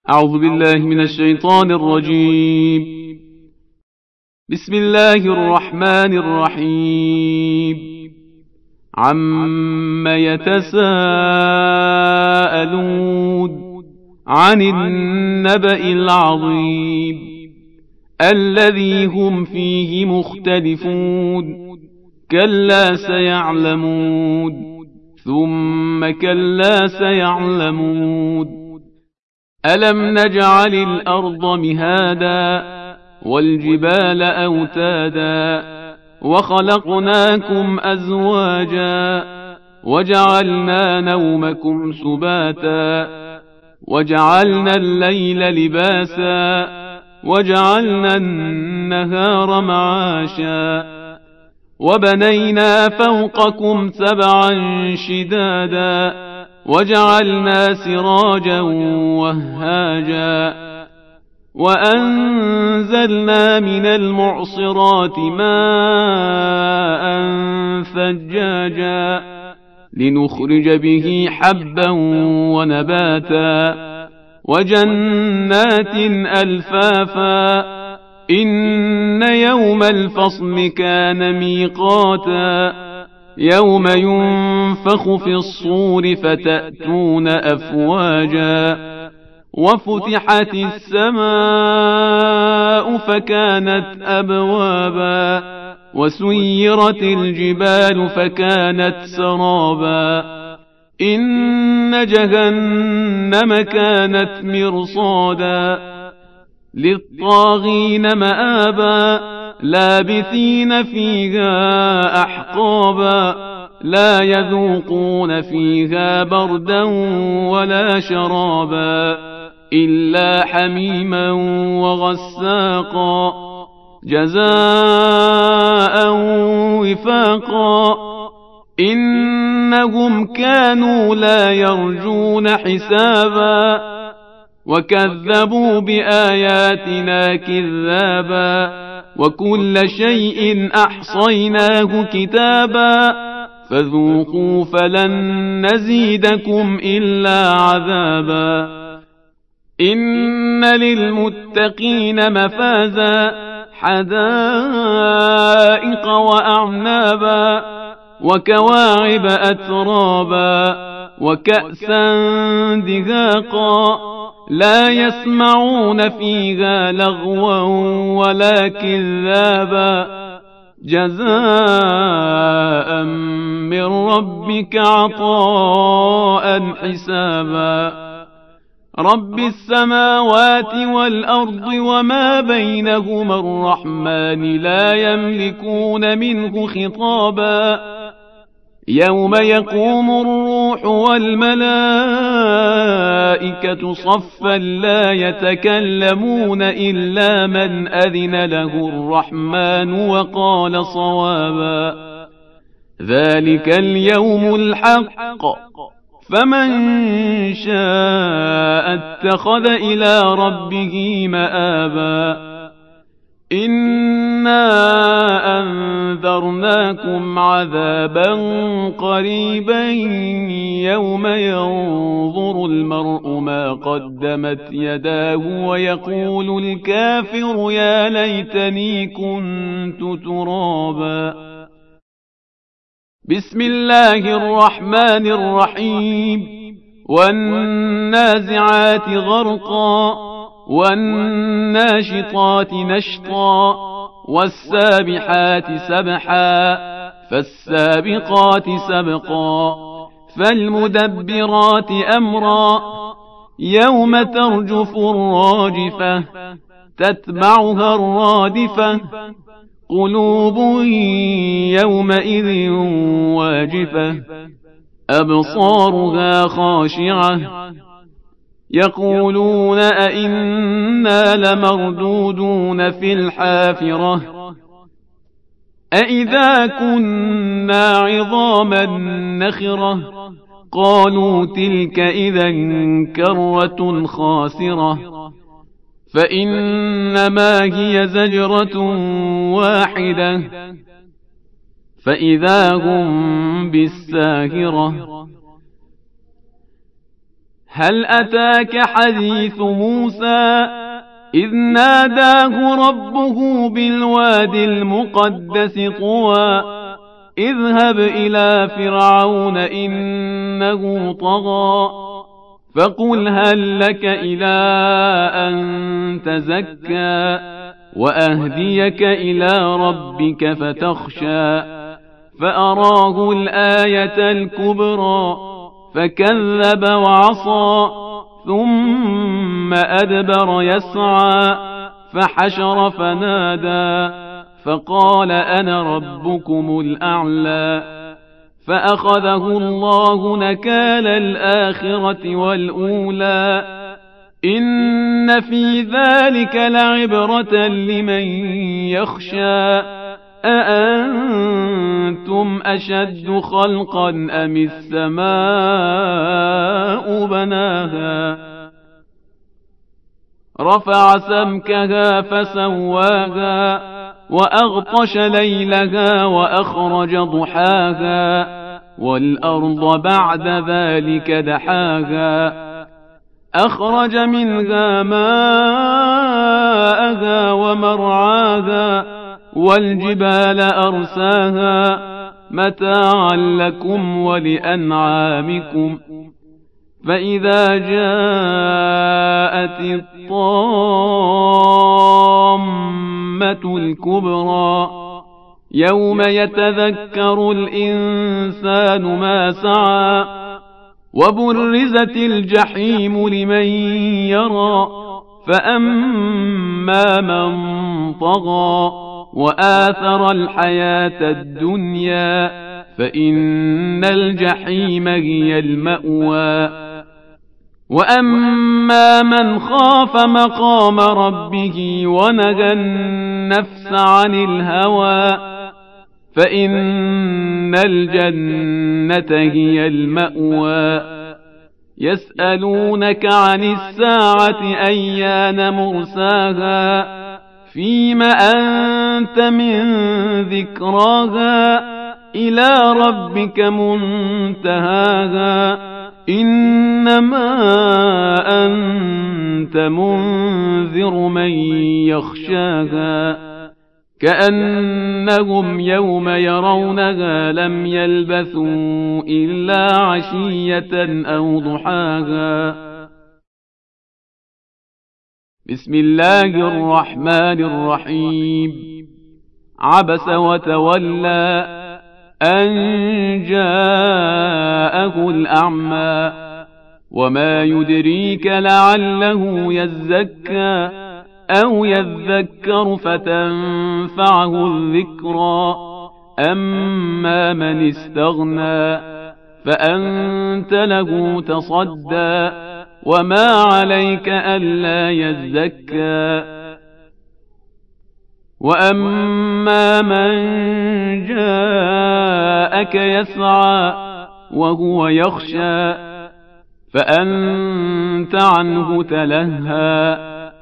أعوذ بالله من الشيطان الرجيم. بسم الله الرحمن الرحيم. عم يتساءلون عن النبأ العظيم الذي هم فيه مختلفون كلا سيعلمون ثم كلا سيعلمون ألم نجعل الأرض مهادا والجبال أوتادا وخلقناكم أزواجا وجعلنا نومكم سباتا وجعلنا الليل لباسا وجعلنا النهار معاشا وبنينا فوقكم سبعا شدادا وجعلنا سراجا وهاجا وأنزلنا من المعصرات ماء ثجاجا لنخرج به حبا ونباتا وجنات ألفافا إن يوم الفصل كان ميقاتا يوم ينفخ في الصور فتأتون أفواجا وفتحت السماء فكانت أبوابا وسيرت الجبال فكانت سرابا إن جهنم كانت مرصادا للطاغين مآبا لابثين فيها أحقابا لا يذوقون فيها بردا ولا شرابا إلا حميما وغساقا جزاء وفاقا إنهم كانوا لا يرجون حسابا وكذبوا بآياتنا كذابا وكل شيء أحصيناه كتابا فذوقوا فلن نزيدكم إلا عذابا إن للمتقين مفازا حدائق وأعنابا وكواعب أترابا وكأسا دهاقا لا يسمعون فيها لغوا ولا كذابا جزاء من ربك عطاء حسابا رب السماوات والأرض وما بينهما الرحمن لا يملكون منه خطابا يوم يقوم الروح والملائكة صفا لا يتكلمون إلا من أذن له الرحمن وقال صوابا ذلك اليوم الحق فمن شاء اتخذ إلى ربه مآبا إنا أنذرناكم عذابا قريبا يوم ينظر المرء ما قدمت يداه ويقول الكافر يا ليتني كنت ترابا بسم الله الرحمن الرحيم والنازعات غرقا والناشطات نشطا والسابحات سبحا فالسابقات سبقا فالمدبرات أمرا يوم ترجف الراجفة تتبعها الرادفة قلوب يومئذ واجفة أبصارها خاشعة يقولون أئنا لمردودون في الحافرة أئذا كنا عظاما نخرة قالوا تلك إذا كرة خاسرة فإنما هي زجرة واحدة فإذا هم بالساهرة هل أتاك حديث موسى إذ ناداه ربه بالواد المقدس طوى اذهب إلى فرعون إنه طغى فقل هل لك إلى أن تزكى وأهديك إلى ربك فتخشى فأراه الآية الكبرى فكذب وعصى ثم أدبر يسعى فحشر فنادى فقال أنا ربكم الأعلى فأخذه الله نكال الآخرة والأولى إن في ذلك لعبرة لمن يخشى أأنتم أشد خلقا أم السماء بناها رفع سمكها فسواها وأغطش ليلها وأخرج ضحاها والأرض بعد ذلك دحاها أخرج منها ماءها ومرعاها والجبال أرساها متاعا لكم ولأنعامكم فإذا جاءت الطامة الكبرى يوم يتذكر الإنسان ما سعى وبرزت الجحيم لمن يرى فأما من طغى وآثر الحياة الدنيا فإن الجحيم هي المأوى وأما من خاف مقام ربه ونهى النفس عن الهوى فإن الجنة هي المأوى يسألونك عن الساعة أيان مرساها فيم أنت من ذكراها إلى ربك منتهاها إنما أنت منذر من يخشاها كأنهم يوم يرونها لم يلبثوا إلا عشية أو ضحاها بسم الله الرحمن الرحيم عبس وتولى أن جاءه الأعمى وما يدريك لعله يزكى أو يذكر فتنفعه الذكرى أما من استغنى فأنت له تصدى وما عليك ألا يزكى وأما من جاءك يسعى وهو يخشى فأنت عنه تلهى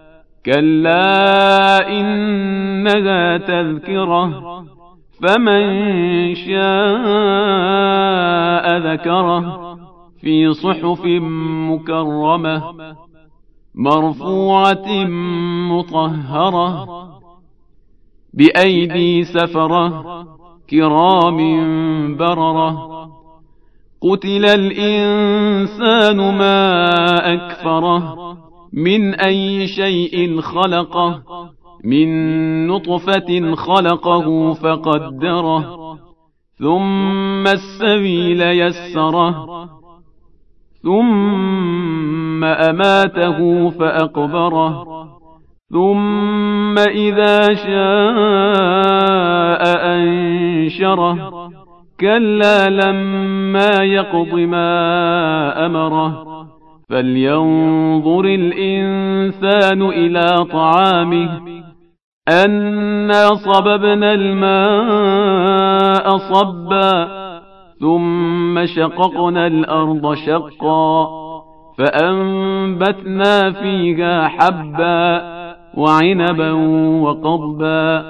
كلا إنها تذكرة فمن شاء ذكره في صحف مكرمة مرفوعة مطهرة بأيدي سفرة كرام بررة قتل الإنسان ما أكفره من أي شيء خلقه من نطفة خلقه فقدره ثم السبيل يسره ثم أماته فأقبره ثم إذا شاء أنشره كلا لما يقض ما أمره فلينظر الإنسان إلى طعامه أنا صببنا الماء صبا ثم شققنا الأرض شقا فأنبتنا فيها حبا وعنبا وقضبا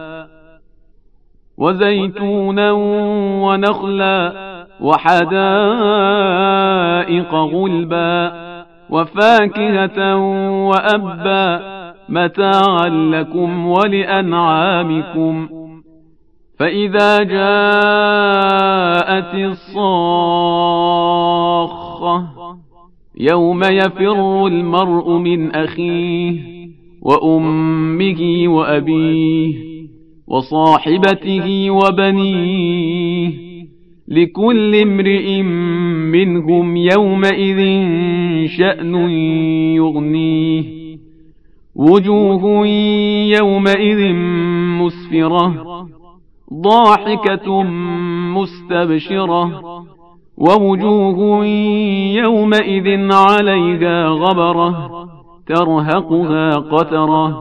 وزيتونا ونخلا وحدائق غلبا وفاكهة وأبا متاعا لكم ولأنعامكم. فإذا جاءت الصاخة يوم يفر المرء من أخيه وأمه وأبيه وصاحبته وبنيه لكل امرئ منهم يومئذ شأن يغنيه. وجوه يومئذ مسفرة ضاحكة مستبشرة ووجوه يومئذ عليها غبرة ترهقها قترة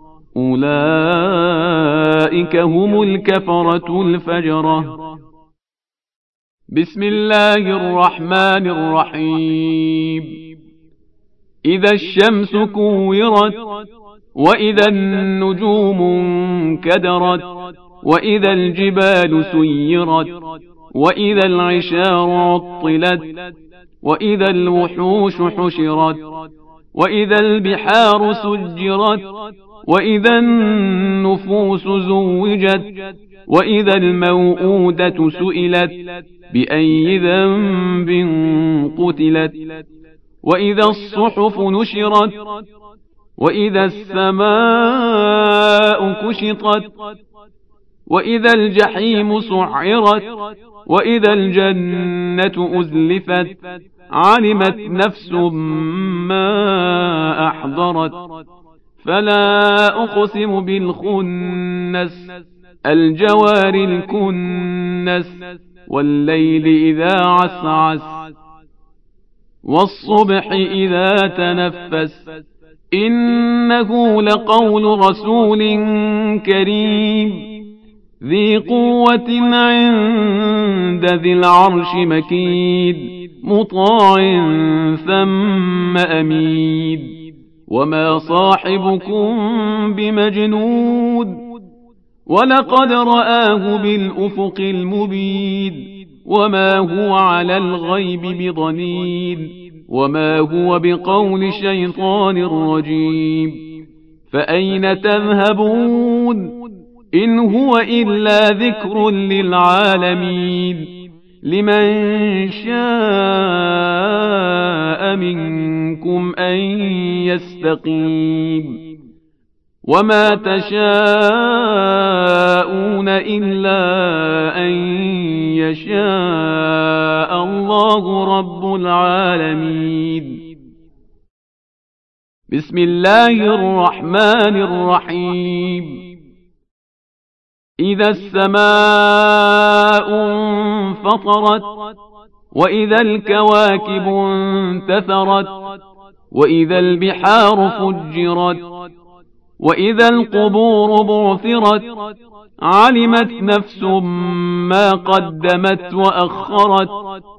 أولئك هم الكفرة الفجرة. بسم الله الرحمن الرحيم. إذا الشمس كورت وإذا النجوم انكدرت وإذا الجبال سيرت وإذا العشار عطلت وإذا الوحوش حشرت وإذا البحار سجرت وإذا النفوس زوجت وإذا الموءودة سئلت بأي ذنب قتلت وإذا الصحف نشرت وإذا السماء كشطت وإذا الجحيم سعرت وإذا الجنة أزلفت علمت نفس ما أحضرت. فلا أقسم بالخنس الجوار الكنس والليل إذا عسعس والصبح إذا تنفس إنه لقول رسول كريم ذي قوة عند ذي العرش مكيد مطاع ثم أميد. وما صاحبكم بمجنود ولقد رآه بالأفق المبين وما هو على الغيب بضنين وما هو بقول شيطان رجيم. فأين تذهبون إن هو إلا ذكر للعالمين لمن شاء منكم أن يستقيم. وما تشاءون إلا أن يشاء الله رب العالمين. بسم الله الرحمن الرحيم. إذا السماء انفطرت وإذا الكواكب انتثرت وإذا البحار فجرت وإذا القبور بعثرت علمت نفس ما قدمت وأخرت.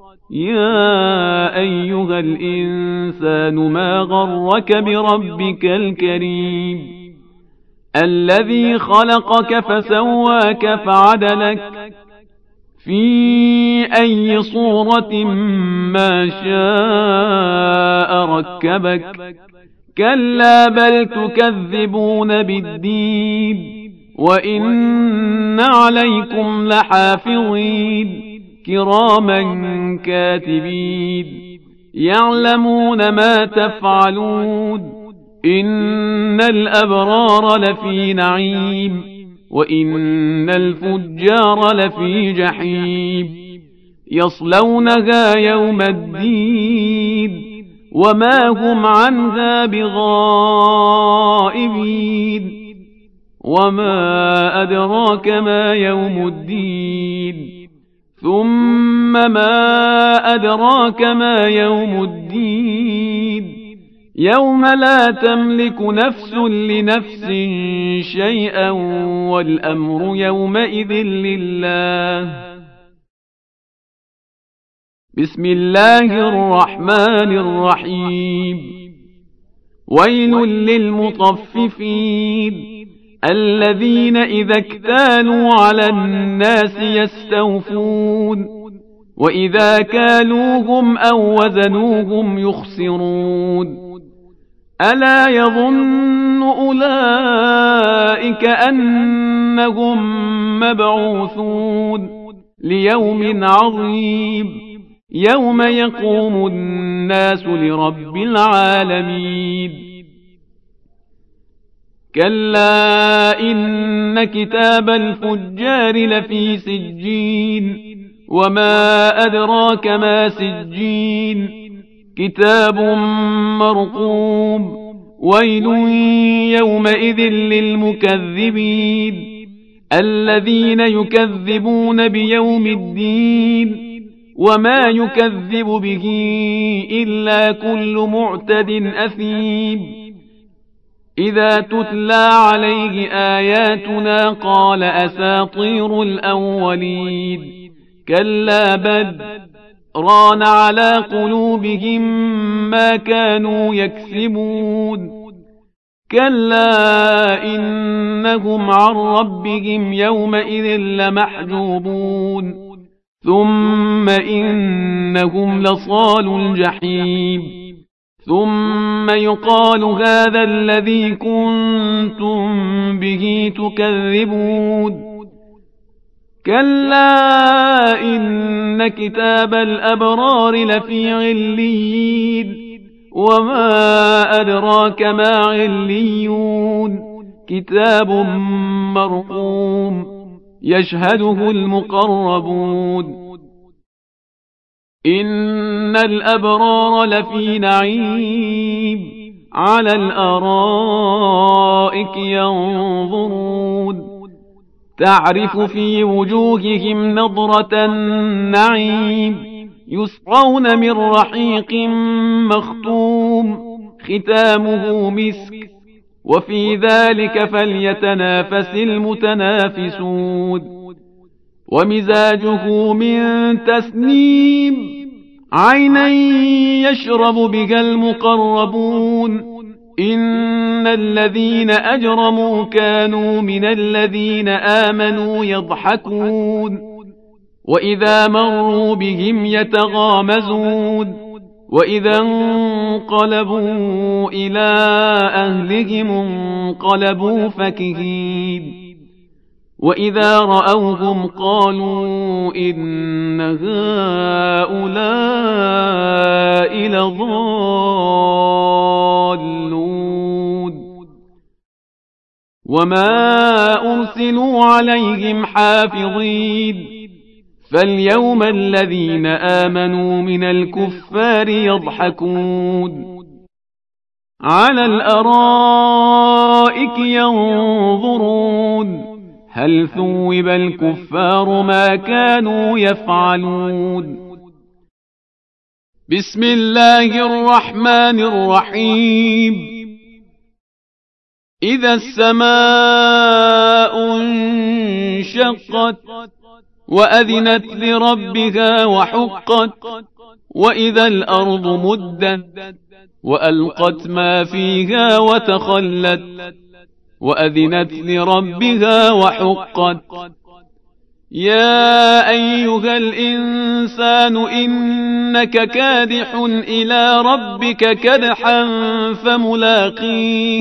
يا أيها الإنسان ما غرك بربك الكريم الذي خلقك فسواك فعدلك في أي صورة ما شاء ركبك. كلا بل تكذبون بالدين وإن عليكم لحافظين كراما كاتبين يعلمون ما تفعلون. إن الأبرار لفي نعيم وإن الفجار لفي جحيم يصلونها يوم الدين وما هم عنها بغائبين. وما أدراك ما يوم الدين ثم ما أدراك ما يوم الدين يوم لا تملك نفس لنفس شيئا والأمر يومئذ لله. بسم الله الرحمن الرحيم. ويل للمطففين الذين إذا اكتالوا على الناس يستوفون وإذا كالوهم أو وزنوهم يخسرون ألا يظن أولئك أنهم مبعوثون ليوم عظيم يوم يقوم الناس لرب العالمين كلا إن كتاب الفجار لفي سجين وما أدراك ما سجين كتاب مرقوم ويل يومئذ للمكذبين الذين يكذبون بيوم الدين وما يكذب به إلا كل معتد أثيم إذا تتلى عليه آياتنا قال أساطير الأولين كلا بل ران على قلوبهم ما كانوا يكسبون كلا إنهم عن ربهم يومئذ لمحجوبون ثم إنهم لصالوا الجحيم ثم يقال هذا الذي كنتم به تكذبون كلا إن كتاب الأبرار لفي عليين وما أدراك ما عليون كتاب مرقوم يشهده المقربون إن الأبرار لفي نعيم على الأرائك ينظرون تعرف في وجوههم نضرة النعيم يسقون من رحيق مختوم ختامه مسك وفي ذلك فليتنافس المتنافسون ومزاجه من تسنيم عينا يشرب بها المقربون إن الذين أجرموا كانوا من الذين آمنوا يضحكون وإذا مروا بهم يتغامزون وإذا انقلبوا إلى أهلهم انقلبوا فكهين وإذا رأوهم قالوا إن هؤلاء لضالون وما أرسلوا عليهم حافظين فاليوم الذين آمنوا من الكفار يضحكون على الأرائك ينظرون هل ثوب الكفار ما كانوا يفعلون بسم الله الرحمن الرحيم إذا السماء انشقت وأذنت لربها وحقت وإذا الأرض مدت وألقت ما فيها وتخلت وأذنت لربها وحقت يا أيها الإنسان إنك كادح إلى ربك كدحا فملاقيه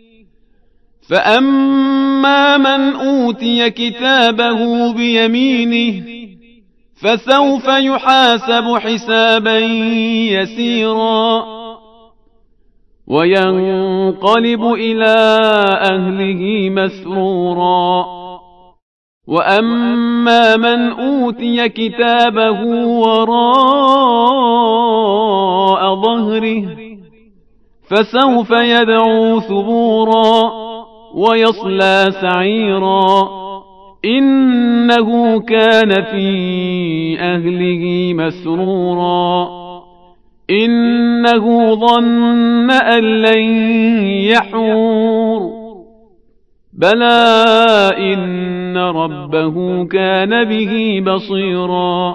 فأما من أوتي كتابه بيمينه فسوف يحاسب حسابا يسيرا وينقلب إلى أهله مسرورا وأما من أوتي كتابه وراء ظهره فسوف يدعو ثبورا ويصلى سعيرا إنه كان في أهله مسرورا إنه ظن أن لن يحور بلى إن ربه كان به بصيرا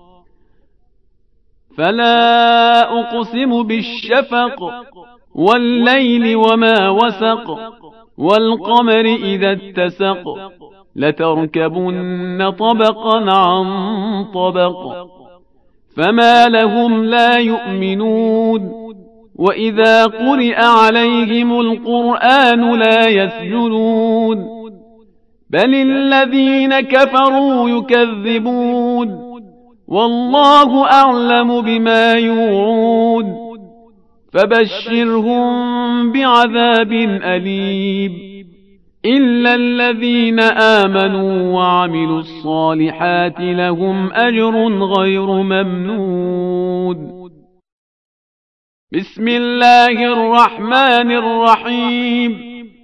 فلا أقسم بالشفق والليل وما وسق والقمر إذا اتسق لتركبن طبقا عن طبق فما لهم لا يؤمنون وإذا قرئ عليهم القرآن لا يسجدون بل الذين كفروا يكذبون والله أعلم بما يوعون فبشرهم بعذاب أليم إلا الذين آمنوا وعملوا الصالحات لهم أجر غير ممنون. بسم الله الرحمن الرحيم.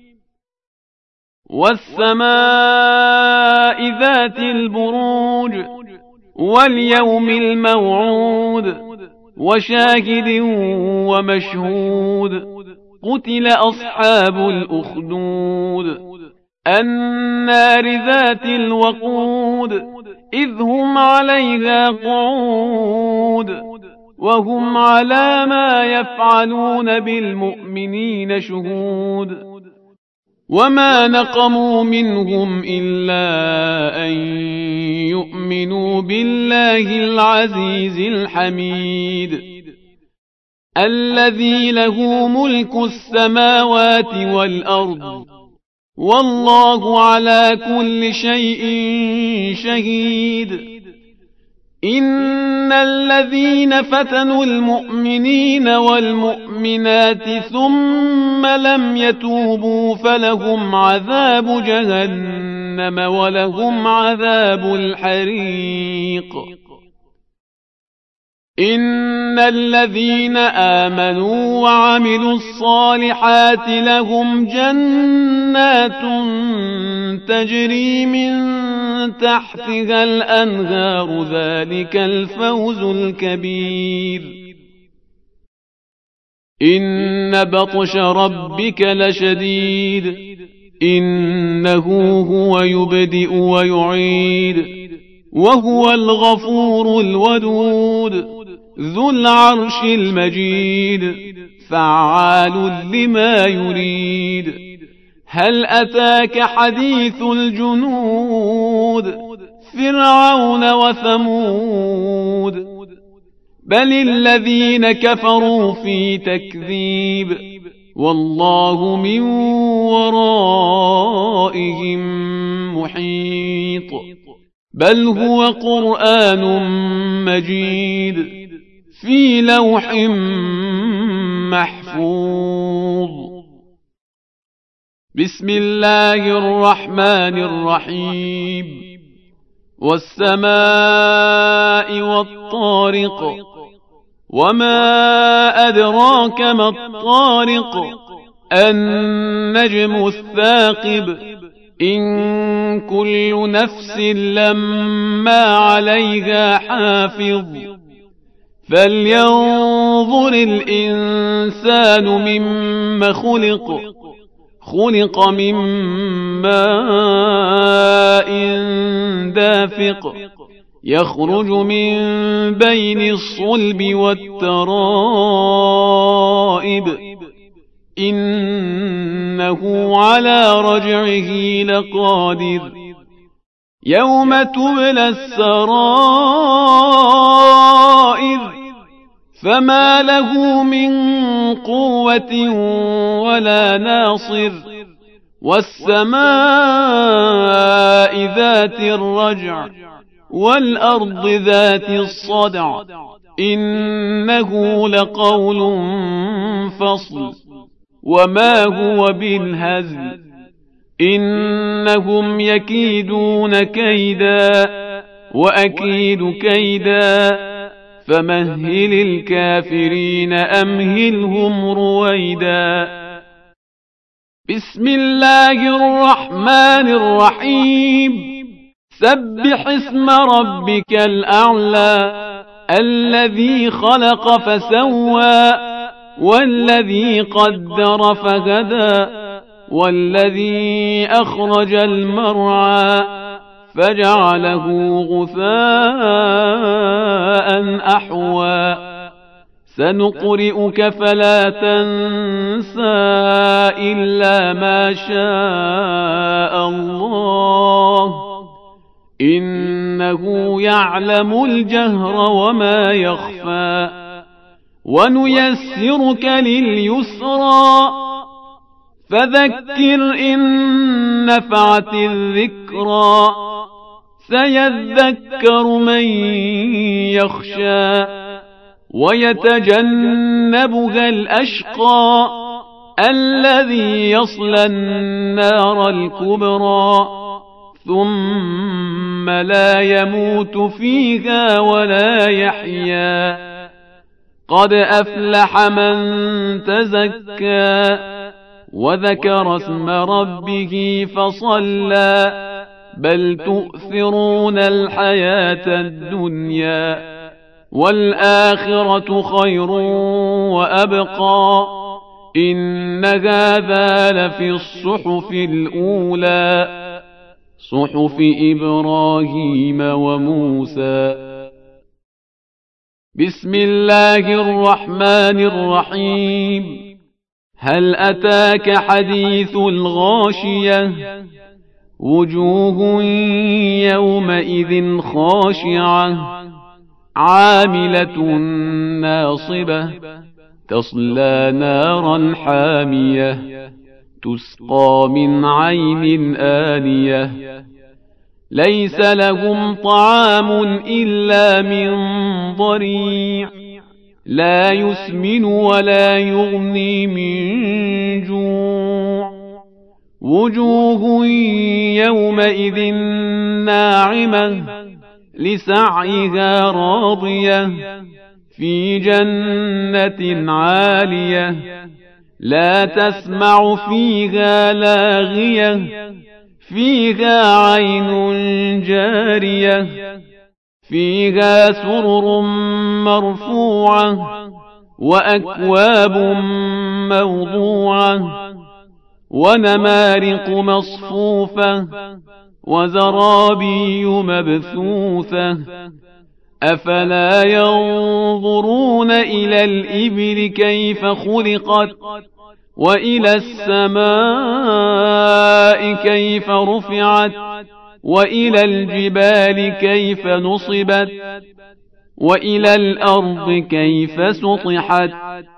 والسماء ذات البروج واليوم الموعود وشاهد ومشهود قتل أصحاب الأخدود النار ذات الوقود إذ هم عليها قعود وهم على ما يفعلون بالمؤمنين شهود وما نقموا منهم إلا أن يؤمنوا بالله العزيز الحميد الذي له ملك السماوات والأرض والله على كل شيء شهيد. إن الذين فتنوا المؤمنين والمؤمنات ثم لم يتوبوا فلهم عذاب جهنم ولهم عذاب الحريق. إن الذين آمنوا وعملوا الصالحات لهم جنات تجري من تحتها الأنهار ذلك الفوز الكبير. إن بطش ربك لشديد إنه هو يبدئ ويعيد وهو الغفور الودود ذو العرش المجيد فعال لما يريد. هل أتاك حديث الجنود فرعون وثمود بل الذين كفروا في تكذيب والله من ورائهم محيط بل هو قرآن مجيد في لوح محفوظ. بسم الله الرحمن الرحيم. والسماء والطارق وما أدراك ما الطارق النجم الثاقب إن كل نفس لما عليها حافظ فلينظر الإنسان مما خلق خلق من ماء دافق يخرج من بين الصلب والترائب إنه على رجعه لقادر يوم تبلى السرائر فما له من قوة ولا ناصر والسماء ذات الرجع والأرض ذات الصدع إنه لقول فصل وما هو بالهزل إنهم يكيدون كيدا وأكيد كيدا فمهل الكافرين أمهلهم رويدا. بسم الله الرحمن الرحيم. سبح اسم ربك الأعلى الذي خلق فسوى والذي قدر فهدى والذي أخرج المرعى فجعله غثاء أحوى سنقرئك فلا تنسى إلا ما شاء الله إنه إنه يعلم الجهر وما يخفى ونيسرك لليسرى فذكر إن نفعت الذكرى سيذكر من يخشى ويتجنبها الأشقى الذي يصلى النار الكبرى ثم لا يموت فيها ولا يحيا قد أفلح من تزكى وذكر اسم ربه فصلى بل تؤثرون الحياة الدنيا والآخرة خير وأبقى إن هذا لفي الصحف الأولى صحف إبراهيم وموسى. بسم الله الرحمن الرحيم. هل أتاك حديث الغاشية وجوه يومئذ خاشعة عاملة ناصبة تصلى نارا حامية تسقى من عين آنية ليس لهم طعام إلا من ضريع لا يسمن ولا يغني من جوع وجوه يومئذ ناعمة لسعيها راضية في جنة عالية لا تسمع فيها لاغية فيها عين جارية فيها سرر مرفوعة وأكواب موضوعة ونمارق مصفوفة وزرابي مبثوثة أفلا ينظرون إلى الإبل كيف خلقت وإلى السماء كيف رفعت وإلى الجبال كيف نصبت وإلى الأرض كيف سطحت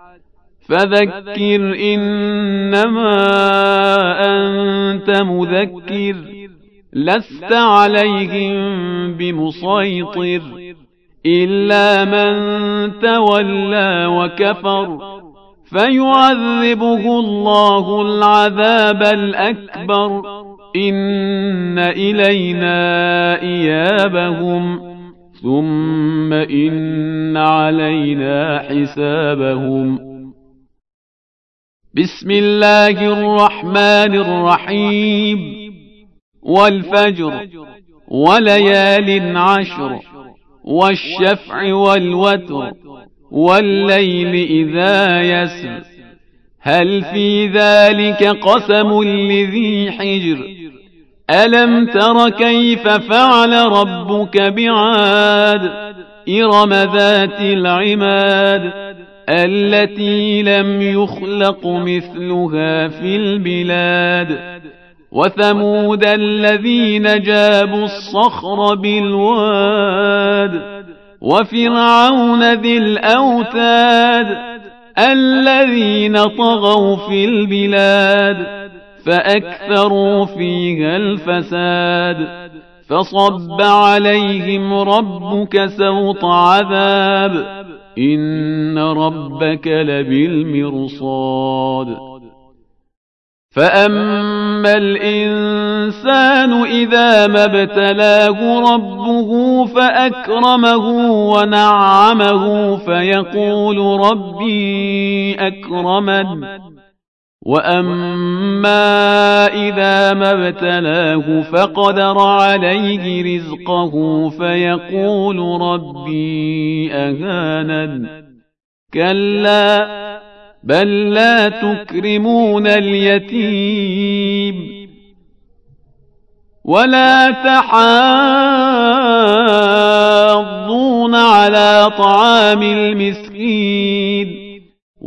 فذكر إنما أنت مذكر لست عليهم بمسيطر إلا من تولى وكفر فيعذبه الله العذاب الأكبر إن إلينا إيابهم ثم إن علينا حسابهم. بسم الله الرحمن الرحيم. والفجر وليال عشر والشفع والوتر والليل إذا يسر هل في ذلك قسم لذي حجر ألم تر كيف فعل ربك بعاد إرم ذات العماد التي لم يخلق مثلها في البلاد وثمود الذين جابوا الصخر بالواد وفرعون ذي الأوتاد الذين طغوا في البلاد فأكثروا فيها الفساد فصب عليهم ربك سوط عذاب إن ربك لبالمرصاد. فأما الإنسان إذا ما ابتلاه ربه فأكرمه ونعمه فيقول ربي أكرمن وأما إذا ما ابتلاه فقدر عليه رزقه فيقول ربي أهانن كلا بل لا تكرمون اليتيم ولا تحاضون على طعام المسكين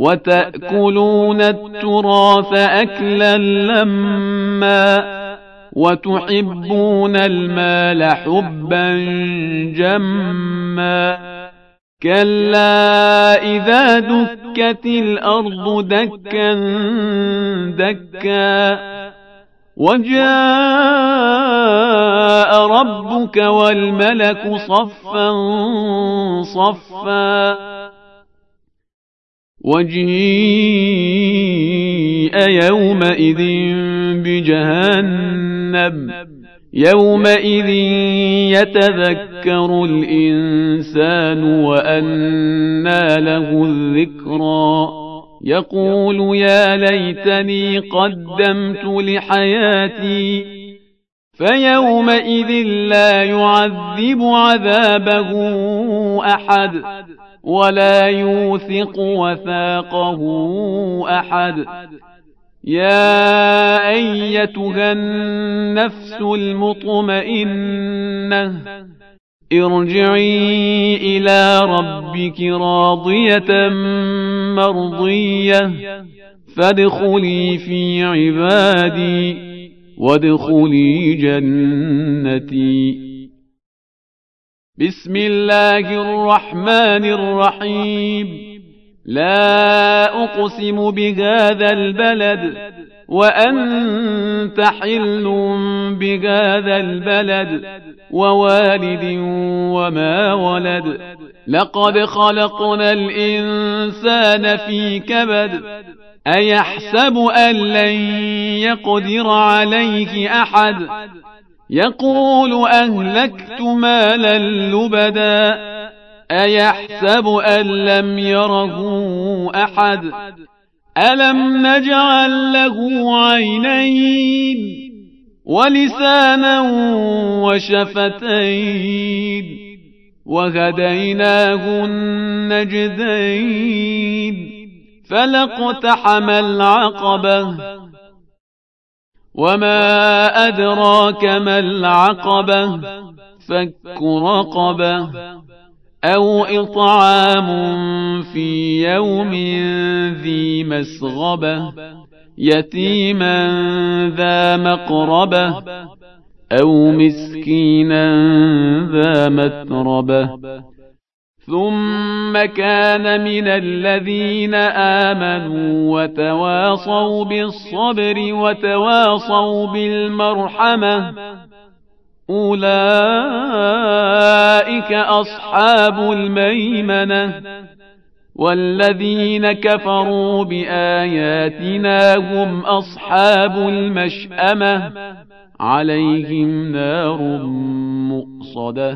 وتأكلون التراث أكلا لما وتحبون المال حبا جما كلا إذا دكت الأرض دكا دكا وجاء ربك والملك صفا صفا وجيء يومئذ بجهنم يومئذ يتذكر الإنسان وأنى له الذكرى يقول يا ليتني قدمت لحياتي فيومئذ لا يعذب عذابه أحد ولا يوثق وثاقه أحد يا أيتها النفس المطمئنة ارجعي إلى ربك راضية مرضية فادخلي في عبادي وادخلي جنتي. بسم الله الرحمن الرحيم. لا أقسم بهذا البلد وأنت حل بهذا البلد ووالد وما ولد لقد خلقنا الإنسان في كبد أيحسب أن لن يقدر عليه أحد يقول أهلكت مالا لبدا أيحسب أن لم يره أحد ألم نجعل له عينين ولسانا وشفتين وهديناه النجدين فلاقتحم العقبة وما أدراك ما العقبة فك رقبة أو إطعام في يوم ذي مسغبة يتيما ذا مقربة أو مسكينا ذا متربة ثم كان من الذين آمنوا وتواصوا بالصبر وتواصوا بالمرحمة أولئك أصحاب الميمنة والذين كفروا بآياتنا هم أصحاب المشأمة عليهم نار مؤصدة.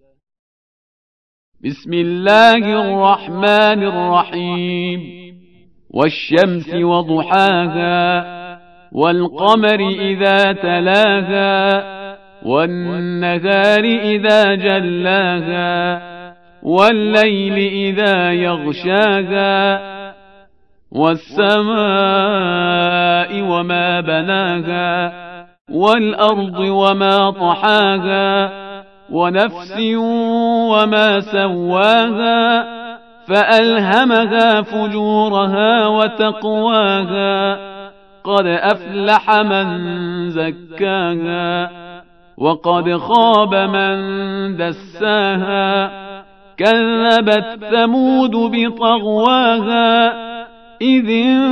بسم الله الرحمن الرحيم. والشمس وضحاها والقمر إذا تلاها والنهار إذا جلاها والليل إذا يغشاها والسماء وما بناها والأرض وما طحاها ونفس وما سواها فألهمها فجورها وتقواها قد أفلح من زكاها وقد خاب من دساها كذبت ثمود بطغواها إذ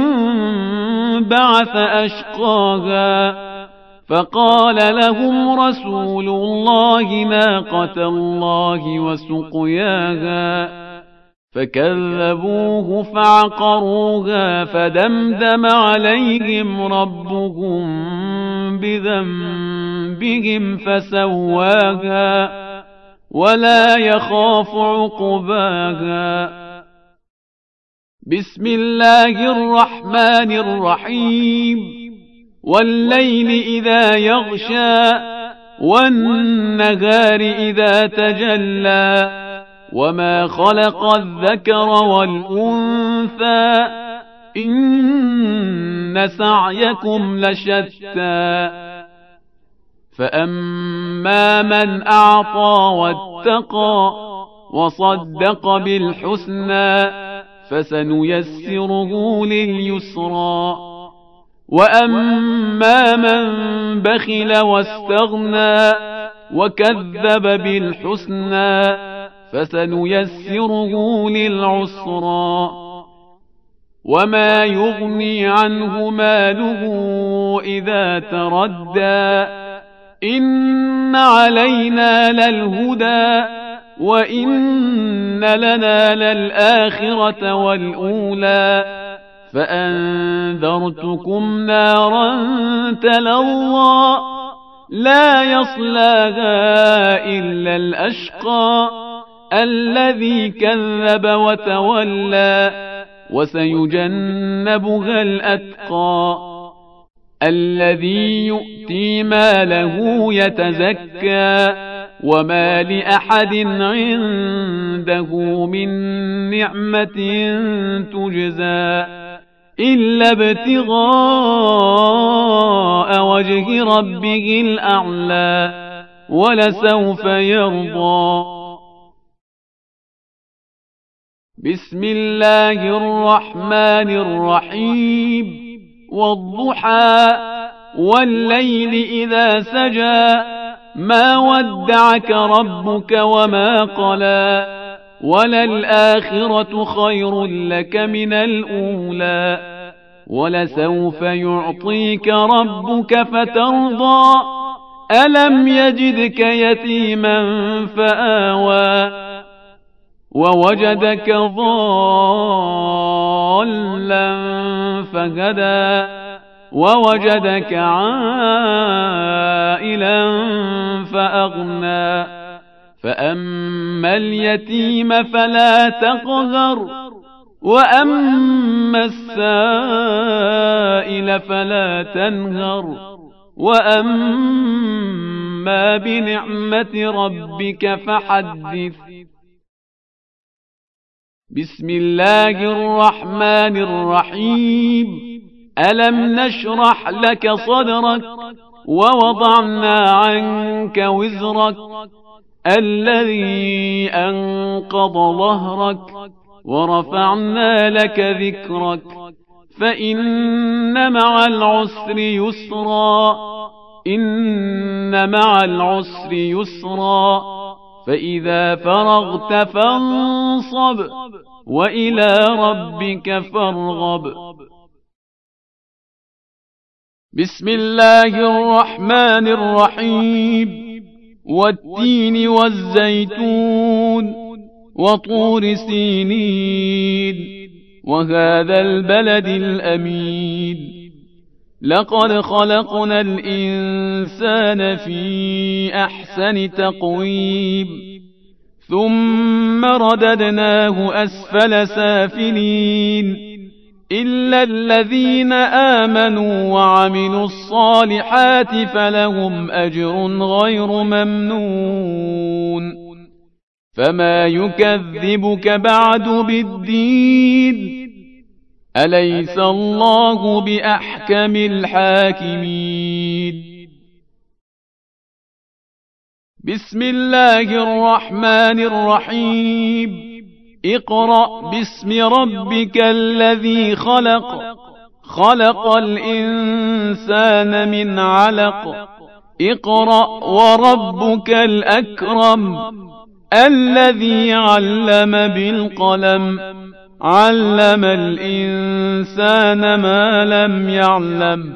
انبعث أشقاها فقال لهم رسول الله ناقة الله وسقياها فكذبوه فعقروها فدمدم عليهم ربهم بذنبهم فسواها ولا يخاف عقباها. بسم الله الرحمن الرحيم. والليل إذا يغشى والنهار إذا تجلى وما خلق الذكر والأنثى إن سعيكم لشتى فأما من أعطى واتقى وصدق بالحسنى فسنيسره لليسرى وأما من بخل واستغنى وكذب بالحسنى فسنيسره للعسرى وما يغني عنه ماله إذا تردى إن علينا للهدى وإن لنا للآخرة والأولى فأنذرتكم نارا تلظى لا يصلاها إلا الأشقى الذي كذب وتولى وسيجنبها الأتقى الذي يؤتي ماله يتزكى وما لأحد عنده من نعمة تجزى إلا ابتغاء وجه ربه الأعلى ولسوف يرضى. بسم الله الرحمن الرحيم والضحى والليل إذا سجى ما ودعك ربك وما قلى وللآخرة خير لك من الأولى ولسوف يعطيك ربك فترضى ألم يجدك يتيما فآوى ووجدك ضالا فهدى ووجدك عائلا فأغنى فأما اليتيم فلا تقهر وأما السائل فلا تنهر وأما بنعمة ربك فحدث. بسم الله الرحمن الرحيم ألم نشرح لك صدرك ووضعنا عنك وزرك الذي أنقض ظهرك ورفعنا لك ذكرك فإن مع العسر يسرا إن مع العسر يسرا فإذا فرغت فانصب وإلى ربك فارغب. بسم الله الرحمن الرحيم والتين والزيتون وطور سينين وهذا البلد الأمين لقد خلقنا الإنسان في أحسن تقويم ثم رددناه أسفل سافلين إلا الذين آمنوا وعملوا الصالحات فلهم أجر غير ممنون فما يكذبك بعد بالدين أليس الله بأحكم الحاكمين. بسم الله الرحمن الرحيم اقرأ باسم ربك الذي خلق خلق الإنسان من علق اقرأ وربك الأكرم الذي علم بالقلم علم الإنسان ما لم يعلم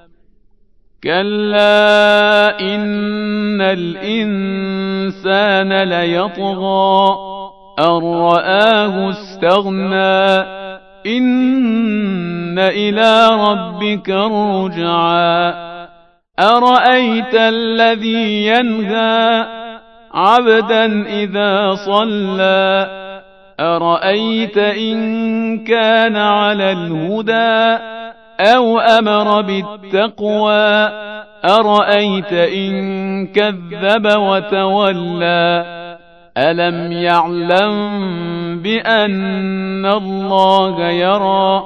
كلا إن الإنسان ليطغى أن رآه استغنى إن إلى ربك الرجعى أرأيت الذي ينهى عبدا إذا صلى أرأيت إن كان على الهدى أو أمر بالتقوى أرأيت إن كذب وتولى ألم يعلم بأن الله يرى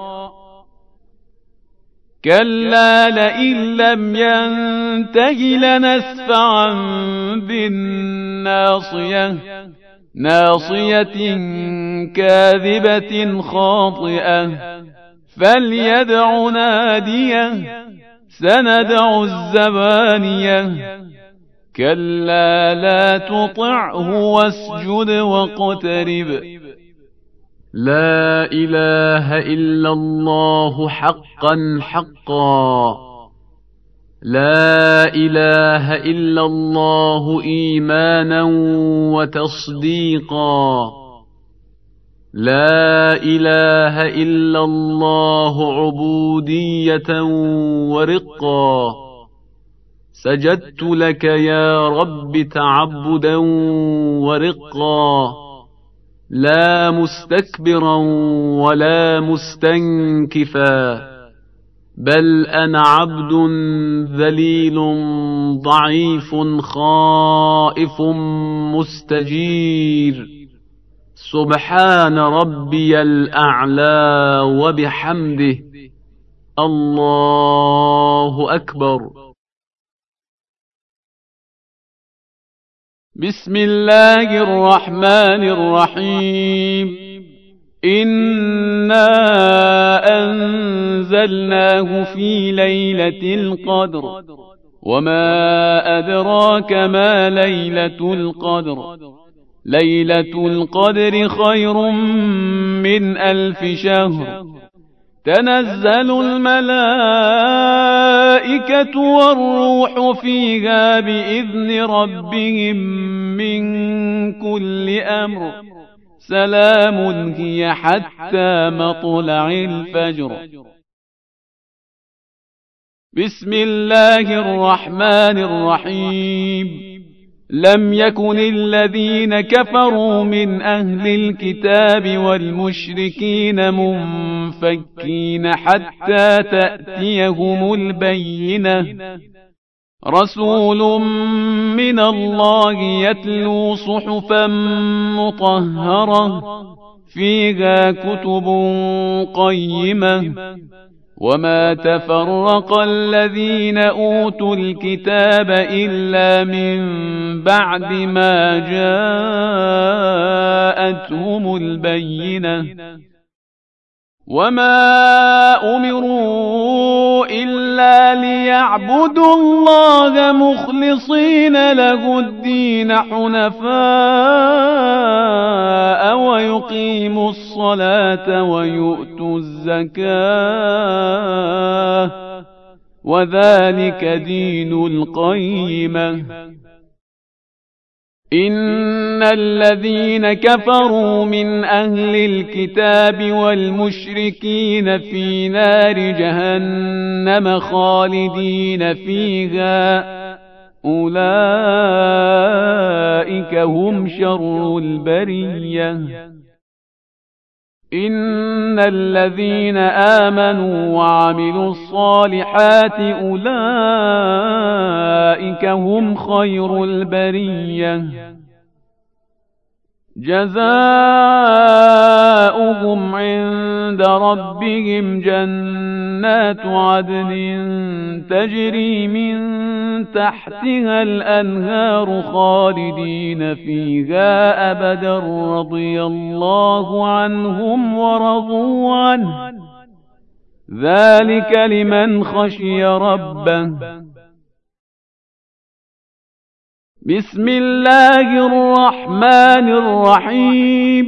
كلا لئن لم ينته لنسفعا بالناصية ناصية كاذبة خاطئة فليدع ناديه سندع الزبانية كلا لا تطعه واسجد واقترب لا إله إلا الله حقا حقا لا إله إلا الله إيمانا وتصديقا لا إله إلا الله عبودية ورقا سجدت لك يا رب تعبدا ورقا لا مستكبرا ولا مستنكفا بل أنا عبد ذليل ضعيف خائف مستجير سبحان ربي الأعلى وبحمده الله أكبر. بسم الله الرحمن الرحيم إنا أنزلناه في ليلة القدر وما أدراك ما ليلة القدر ليلة القدر خير من 1000 شهر تنزل الملائكة والروح فيها بإذن ربهم من كل أمر سلام هي حتى مطلع الفجر. بسم الله الرحمن الرحيم لم يكن الذين كفروا من أهل الكتاب والمشركين منفكين حتى تأتيهم البينة رسول من الله يتلو صحفا مطهرة فيها كتب قيمة وما تفرق الذين أوتوا الكتاب إلا من بعد ما جاءتهم البينة وما أمروا إلا ليعبدوا الله مخلصين له الدين حنفاء ويقيموا الصلاة ويؤتوا الزكاة وذلك دين القيمة. إن الذين كفروا من أهل الكتاب والمشركين في نار جهنم خالدين فيها أولئك هم شر البرية. إن الذين آمنوا وعملوا الصالحات أولئك هم خير البرية جزاؤهم عند ربهم جنات عدن تجري من تحتها الأنهار خالدين فيها أبدا رضي الله عنهم ورضوا عنه ذلك لمن خشي ربه. بسم الله الرحمن الرحيم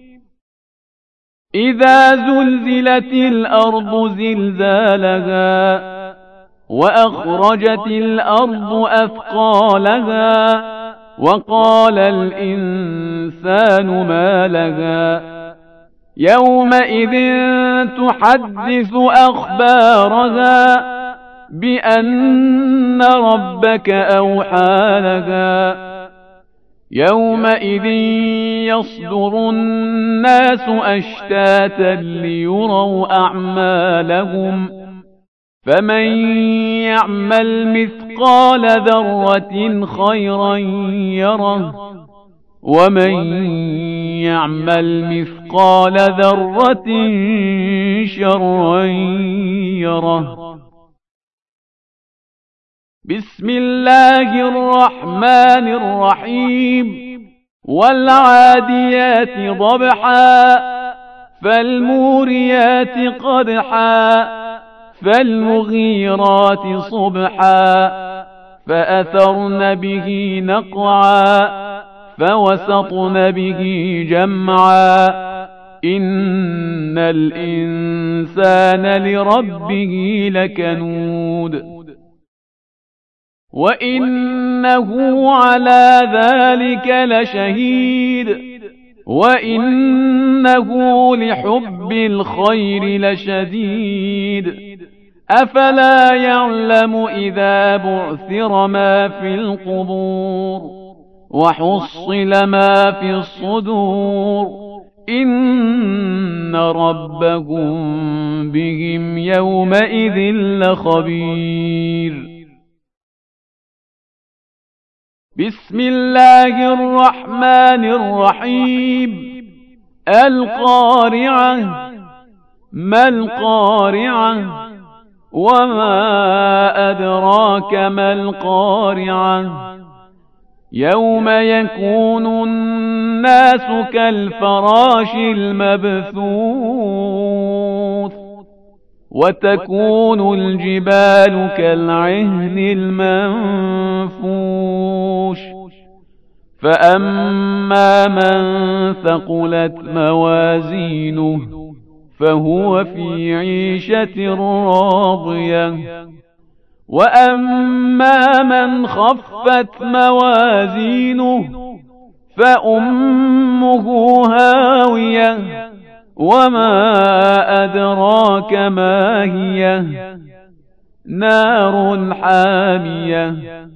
إذا زلزلت الأرض زلزالها وأخرجت الأرض أثقالها وقال الإنسان ما لها يومئذ تحدث أخبارها بأن ربك أوحى لها يومئذ يصدر الناس أشتاتا ليروا أعمالهم فمن يعمل مثقال ذرة خيرا يره ومن يعمل مثقال ذرة شرا يره. بسم الله الرحمن الرحيم والعاديات ضبحا فالموريات قدحا فالمغيرات صبحا فأثرن به نقعا فوسطن به جمعا إن الإنسان لربه لكنود وإنه على ذلك لشهيد وإنه لحب الخير لشديد أفلا يعلم إذا بعثر ما في القبور وحصل ما في الصدور إن ربهم بهم يومئذ لخبير. بسم الله الرحمن الرحيم. القارعة ما القارعة وما أدراك ما القارعة يوم يكون الناس كالفراش المبثوث وتكون الجبال كالعهن المنفوش فأما من ثقلت موازينه فهو في عيشة راضية وأما من خفت موازينه فأمه هاوية وما أدراك ما هي نار حامية.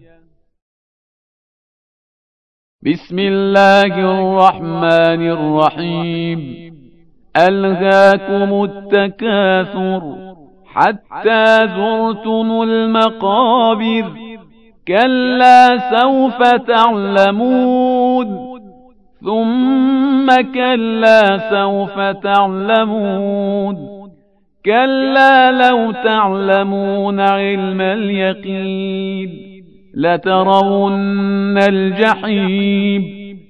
بسم الله الرحمن الرحيم. ألهاكم التكاثر حتى زرتم المقابر كلا سوف تعلمون ثم كلا سوف تعلمون كلا لو تعلمون علم اليقين لترون الجحيم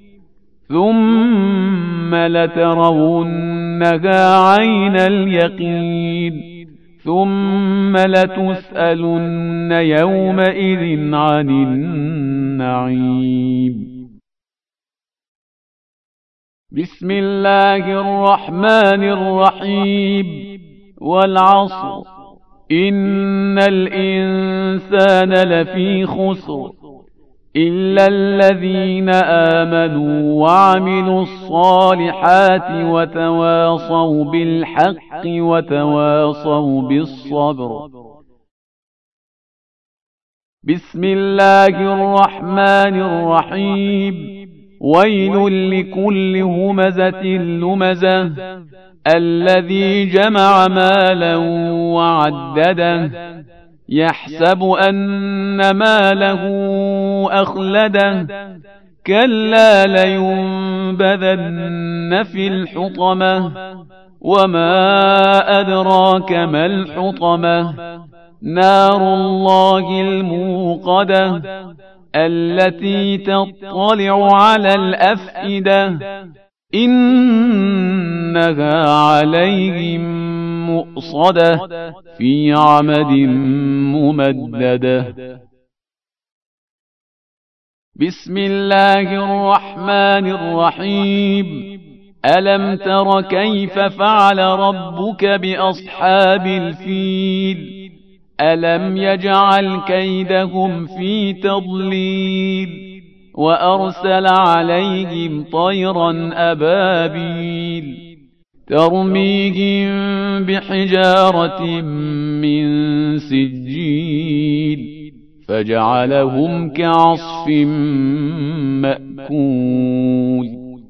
ثم لترونها عين اليقين ثم لتسألن يومئذ عن النعيم. بسم الله الرحمن الرحيم. والعصر إن الإنسان لفي خسر إلا الذين آمنوا وعملوا الصالحات وتواصوا بالحق وتواصوا بالصبر. بسم الله الرحمن الرحيم. ويل لكل همزة لمزة الذي جمع مالا وعدده يحسب أن ماله أخلده كلا لينبذن في الحطمة وما أدراك ما الحطمة نار الله الموقدة التي تطلع على الأفئدة إنها عليهم مؤصدة في عمد ممددة. بسم الله الرحمن الرحيم. ألم تر كيف فعل ربك بأصحاب الفيل ألم يجعل كيدهم في تضليل وأرسل عليهم طيرا أبابيل ترميهم بحجارة من سجيل فجعلهم كعصف مأكول.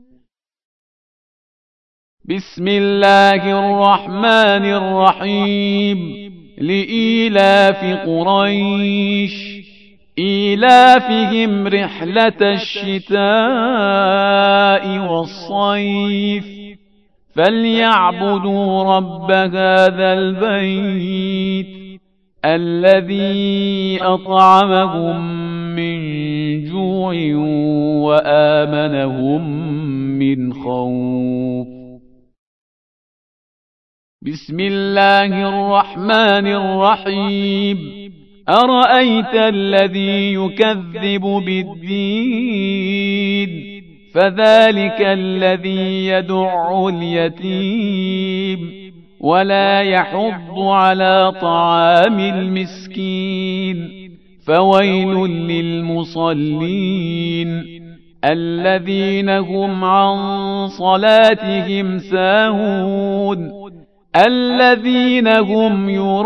بسم الله الرحمن الرحيم. لإيلاف قريش إيلافهم رحلة الشتاء والصيف فليعبدوا رب هذا البيت الذي أطعمهم من جوع وآمنهم من خوف. بسم الله الرحمن الرحيم أرأيت الذي يكذب بالدين فذلك الذي يدع اليتيم ولا يحض على طعام المسكين فويل للمصلين الذين هم عن صلاتهم ساهون الذين هم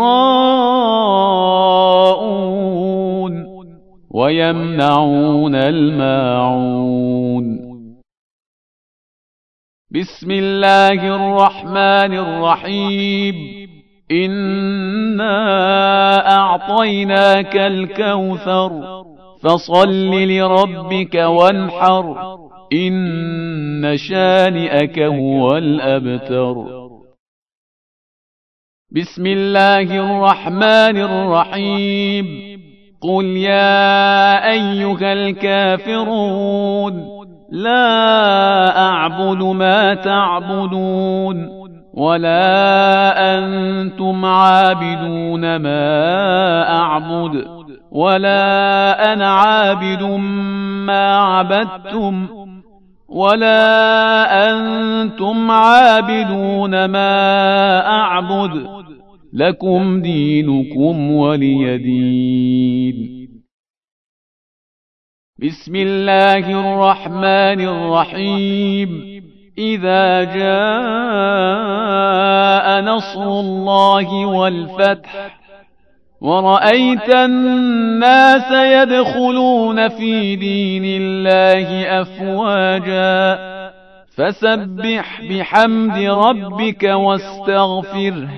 يراءون ويمنعون الماعون بسم الله الرحمن الرحيم إنا أعطيناك الكوثر فصل لربك وانحر إن شانئك هو الأبتر بسم الله الرحمن الرحيم قل يا أيها الكافرون لا أعبد ما تعبدون ولا أنتم عابدون ما أعبد ولا أنا عابد ما عبدتم ولا أنتم عابدون ما أعبد لكم دينكم ولي دين بسم الله الرحمن الرحيم إذا جاء نصر الله والفتح ورأيت الناس يدخلون في دين الله أفواجا فسبح بحمد ربك واستغفره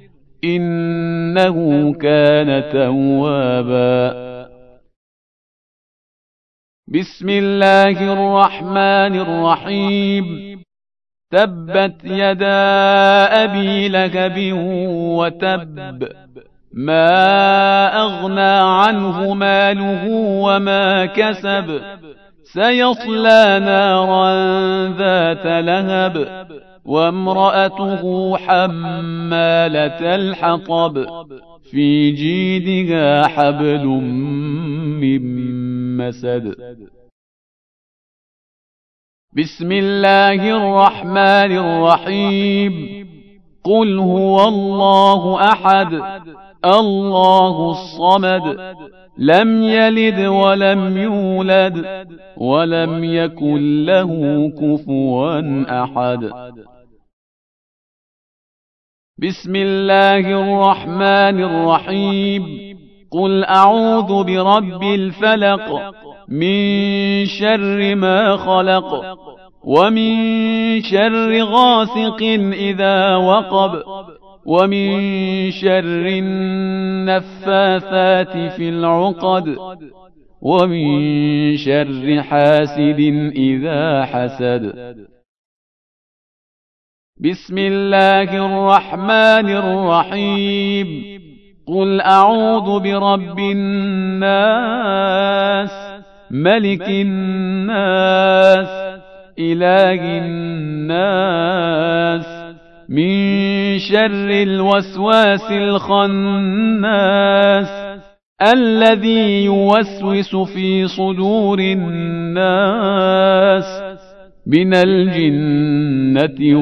إنه كان توابا بسم الله الرحمن الرحيم تبت يدا أبي لهب وتب ما أغنى عنه ماله وما كسب سيصلى نارا ذات لهب وامرأته حمالة الحطب في جيدها حبل من مسد بسم الله الرحمن الرحيم قل هو الله أحد الله الصمد لم يلد ولم يولد ولم يكن له كفوا أحد بسم الله الرحمن الرحيم قل أعوذ برب الفلق من شر ما خلق ومن شر غاسق إذا وقب ومن شر النفاثات في العقد ومن شر حاسد إذا حسد بسم الله الرحمن الرحيم قل أعوذ برب الناس ملك الناس إله الناس من شر الوسواس الخناس الذي يوسوس في صدور الناس من الجنة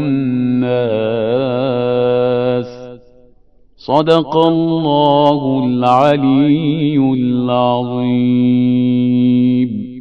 والناس صدق الله العلي العظيم